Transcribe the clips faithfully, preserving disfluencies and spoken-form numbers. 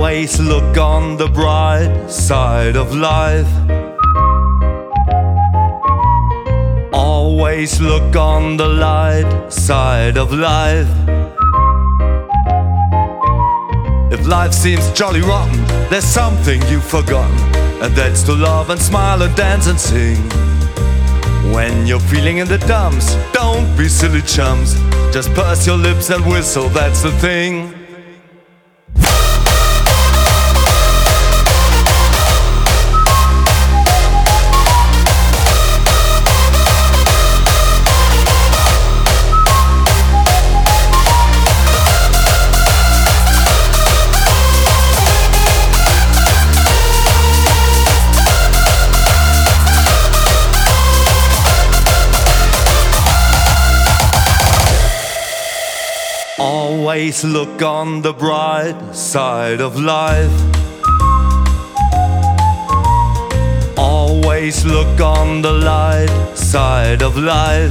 Always look on the bright side of life. Always look on the light side of life. If life seems jolly rotten, there's something you've forgotten, and that's to love and smile and dance and sing. When you're feeling in the dumps, don't be silly chums. Just purse your lips and whistle, that's the thing. Always look on the bright side of life. Always look on the light side of life.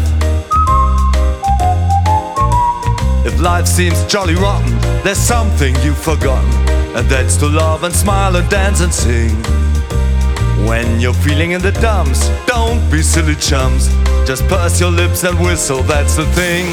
If life seems jolly rotten, there's something you've forgotten, and that's to love and smile and dance and sing. When you're feeling in the dumps, don't be silly chums. Just purse your lips and whistle, that's the thing.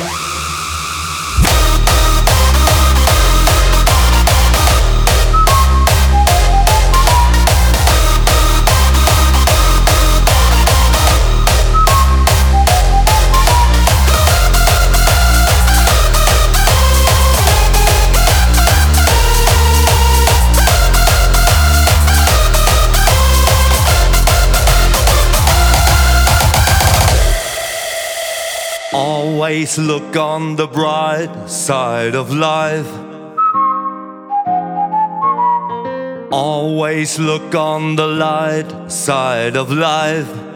Always look on the bright side of life. Always look on the light side of life.